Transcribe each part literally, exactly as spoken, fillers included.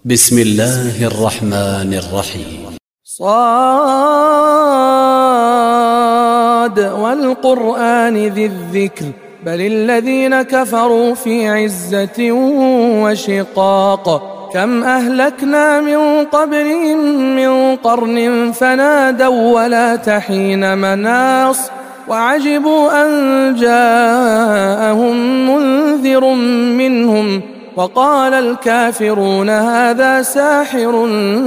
بسم الله الرحمن الرحيم. صاد والقرآن ذي الذكر بل الذين كفروا في عزة وشقاق كم أهلكنا من قبلهم من قرن فنادوا ولا تحين مناص وعجبوا أن جاءهم منذر منهم وقال الكافرون هذا ساحر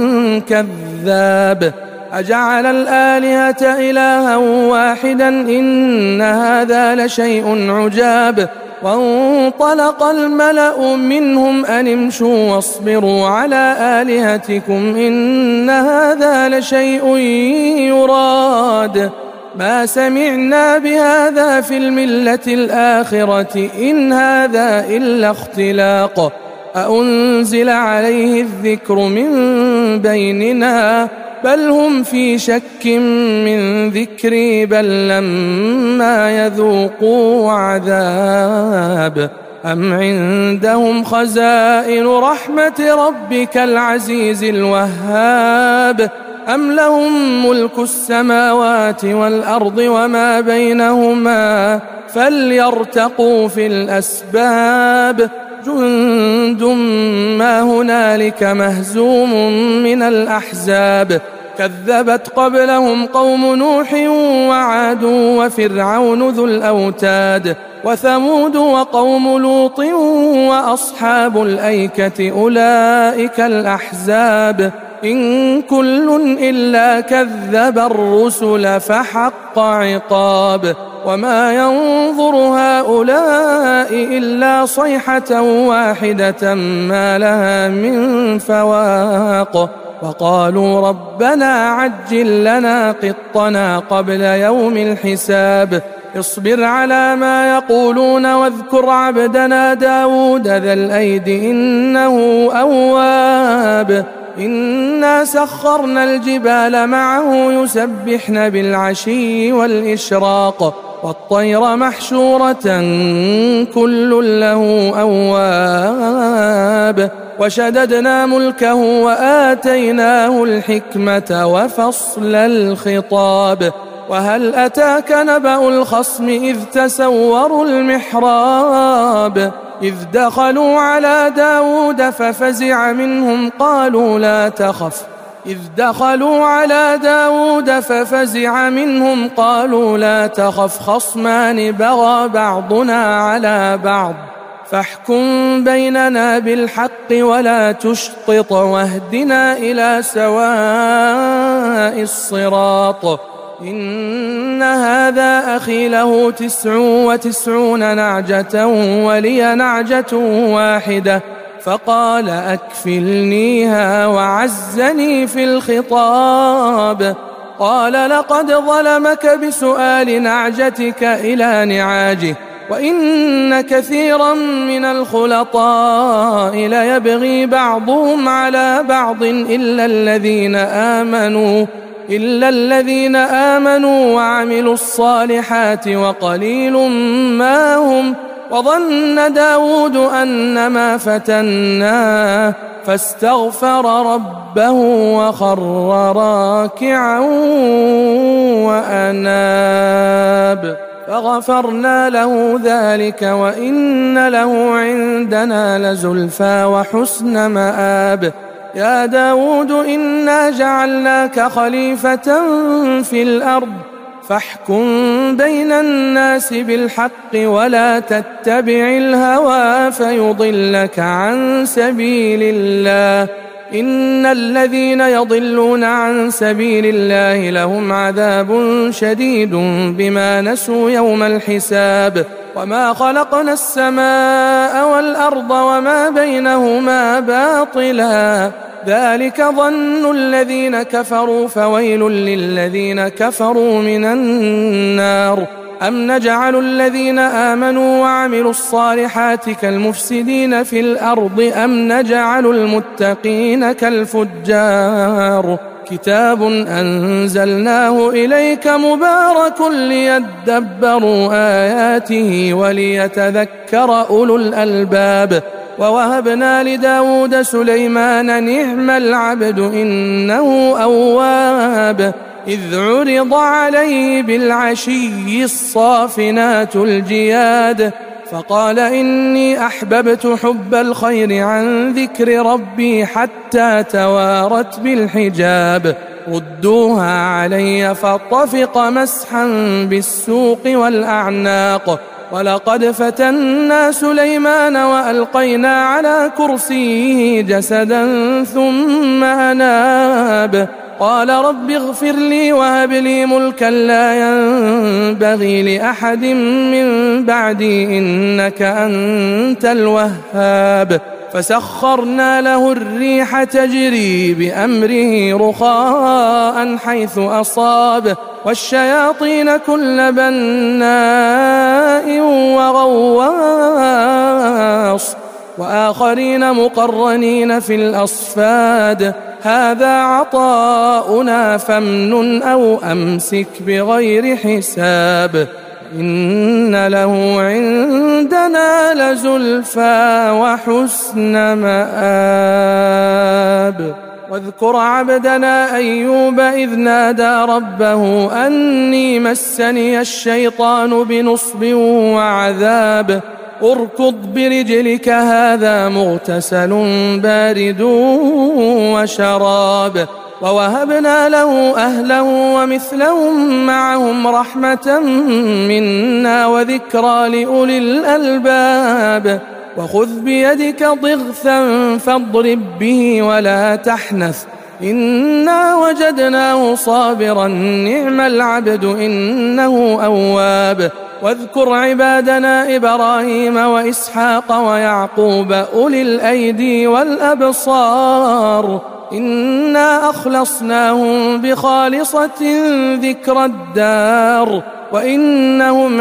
كذاب أجعل الآلهة إلها واحدا إن هذا لشيء عجاب وانطلق الملأ منهم أن امشوا واصبروا على آلهتكم إن هذا لشيء يراد ما سمعنا بهذا في الملة الآخرة إن هذا إلا اختلاق أأنزل عليه الذكر من بيننا بل هم في شك من ذكري بل لما يذوقوا عذاب أم عندهم خزائن رحمة ربك العزيز الوهاب أم لهم ملك السماوات والأرض وما بينهما فليرتقوا في الأسباب جند ما هنالك مهزوم من الأحزاب كذبت قبلهم قوم نوح وعاد وفرعون ذو الأوتاد وثمود وقوم لوط وأصحاب الأيكة أولئك الأحزاب إن كل إلا كذب الرسل فحق عقاب وما ينظر هؤلاء إلا صيحة واحدة ما لها من فواق وقالوا ربنا عجل لنا قطنا قبل يوم الحساب اصبر على ما يقولون واذكر عبدنا داود ذا الأيد إنه أواب إنا سخرنا الجبال معه يسبحن بالعشي والإشراق والطير محشورة كل له أواب وشددنا ملكه وآتيناه الحكمة وفصل الخطاب وهل أتاك نبأ الخصم إذ تسوروا المحراب إذ دخلوا على داود ففزع منهم قالوا لا تخف إذ دخلوا على داود ففزع منهم قالوا لا تخف خصمان بغى بعضنا على بعض فاحكم بيننا بالحق ولا تشطط واهدنا إلى سواء الصراط إن هذا أخي له تسع وتسعون نعجة ولي نعجة واحدة فقال أكفلنيها وعزني في الخطاب قال لقد ظلمك بسؤال نعجتك إلى نعاجه وإن كثيرا من الخلطاء ليبغي بعضهم على بعض إلا الذين آمنوا إلا الذين آمنوا وعملوا الصالحات وقليل ما هم وظن داود أنما فتناه فاستغفر ربه وخر راكعا وأناب فغفرنا له ذلك وإن له عندنا لزلفى وحسن مآب يا داود إنا جعلناك خليفة في الأرض فاحكم بين الناس بالحق ولا تتبع الهوى فيضلك عن سبيل الله إن الذين يضلون عن سبيل الله لهم عذاب شديد بما نسوا يوم الحساب وما خلقنا السماء والأرض وما بينهما باطلا ذلك ظن الذين كفروا فويل للذين كفروا من النار أم نجعل الذين آمنوا وعملوا الصالحات كالمفسدين في الأرض أم نجعل المتقين كالفجار كتاب أنزلناه إليك مبارك ليدبروا آياته وليتذكر أولو الألباب ووهبنا لداود سليمان نعم العبد إنه أواب إذ عرض عليه بالعشي الصافنات الجياد فقال إني أحببت حب الخير عن ذكر ربي حتى توارت بالحجاب ردوها علي فطفق مسحا بالسوق والأعناق ولقد فتنا سليمان وألقينا على كرسيه جسدا ثم أناب قال رب اغفر لي وهب لي ملكا لا ينبغي لأحد من بعدي إنك أنت الوهاب فسخرنا له الريح تجري بأمره رخاء حيث أصاب والشياطين كل بناء وغواص وآخرين مقرنين في الأصفاد هذا عطاؤنا فامنن أو أمسك بغير حساب إن له عندنا لزلفى وحسن مآب واذكر عبدنا أيوب إذ نادى ربه أني مسني الشيطان بنصب وعذاب اركض برجلك هذا مغتسل بارد وشراب ووهبنا له أهله ومثلهم معهم رحمة منا وذكرى لأولي الألباب وخذ بيدك ضغثا فاضرب به ولا تحنث إنا وجدناه صابرا نعم العبد إنه أواب واذكر عبادنا إبراهيم وإسحاق ويعقوب أولي الأيدي والأبصار إنا أخلصناهم بخالصة ذكر الدار وإنهم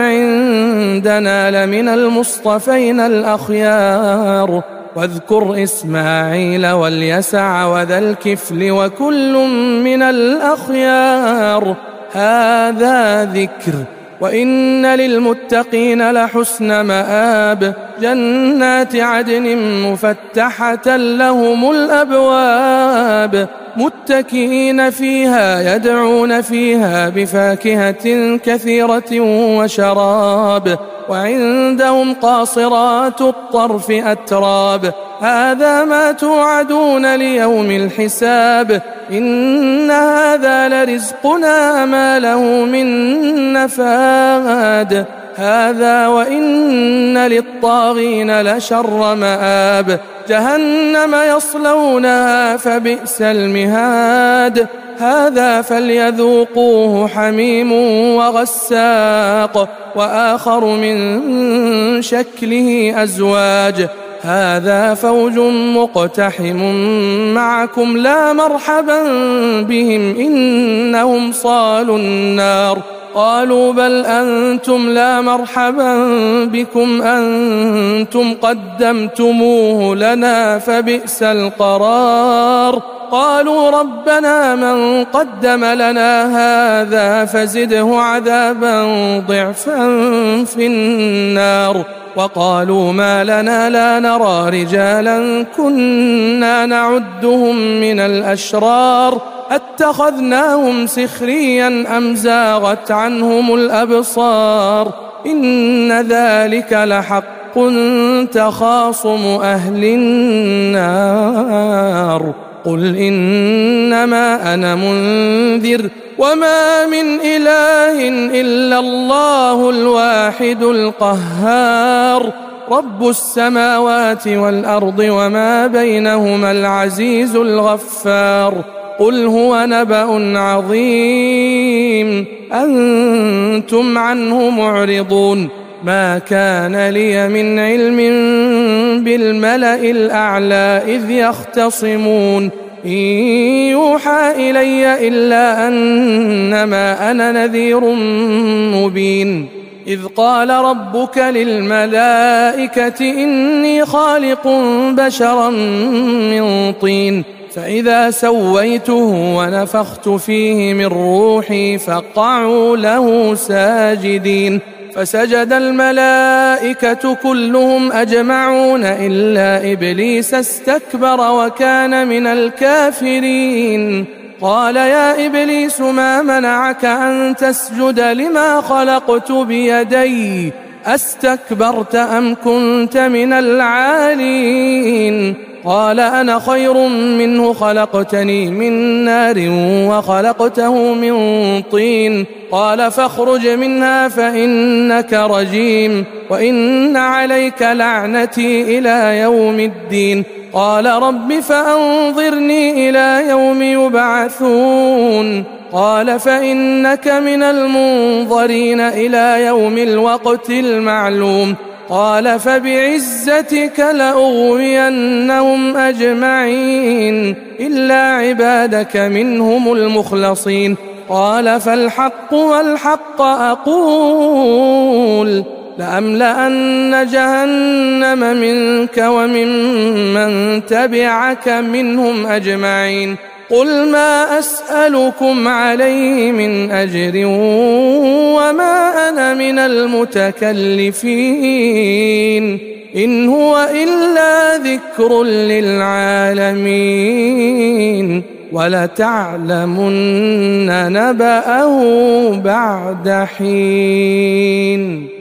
عندنا لمن المصطفين الأخيار واذكر إسماعيل واليسع وذا الكفل وكل من الأخيار هذا ذكر وإن للمتقين لحسن مآب جنات عدن مفتحة لهم الأبواب متكئين فيها يدعون فيها بفاكهة كثيرة وشراب وعندهم قاصرات الطرف أتراب هذا ما توعدون ليوم الحساب إن هذا لرزقنا ما له من نفاد هذا وإن للطاغين لشر مآب جهنم يصلونها فبئس المهاد هذا فليذوقوه حميم وغساق وآخر من شكله أزواج هذا فوج مقتحم معكم لا مرحبا بهم إنهم صالوا النار قالوا بل أنتم لا مرحبا بكم أنتم قدمتموه لنا فبئس القرار قالوا ربنا من قدم لنا هذا فزده عذابا ضعفا في النار وقالوا ما لنا لا نرى رجالا كنا نعدهم من الأشرار أتخذناهم سخريا أم زاغت عنهم الأبصار إن ذلك لحق تخاصم أهل النار قل إنما أنا منذر وما من إله إلا الله الواحد القهار رب السماوات والأرض وما بينهما العزيز الغفار قل هو نبأ عظيم أنتم عنه معرضون ما كان لي من علم بالملأ الأعلى إذ يختصمون إن يوحى إلي إلا أنما أنا نذير مبين إذ قال ربك للملائكة إني خالق بشرا من طين فإذا سويته ونفخت فيه من روحي فقعوا له ساجدين فسجد الملائكة كلهم أجمعون إلا إبليس استكبر وكان من الكافرين. قال يا إبليس ما منعك أن تسجد لما خلقت بيدي أستكبرت أم كنت من العالين؟ قال أنا خير منه خلقتني من نار وخلقته من طين. قال فاخرج منها فإنك رجيم وإن عليك لعنتي إلى يوم الدين. قال رب فأنظرني إلى يوم يبعثون. قال فإنك من المنظرين إلى يوم الوقت المعلوم. قال فبعزتك لأغوينهم أجمعين إلا عبادك منهم المخلصين. قال فالحق والحق أقول لأملأن جهنم منك وممن تبعك منهم أجمعين. قل ما أسألكم عليه من أجر وما أنا من المتكلفين إن هو إلا ذكر للعالمين ولتعلمن نبأه بعد حين.